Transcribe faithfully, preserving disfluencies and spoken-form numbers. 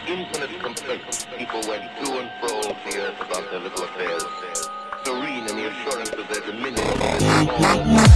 infinite complaint, people went to and fro of the earth about their little affairs, serene in the assurance of their dominion over this small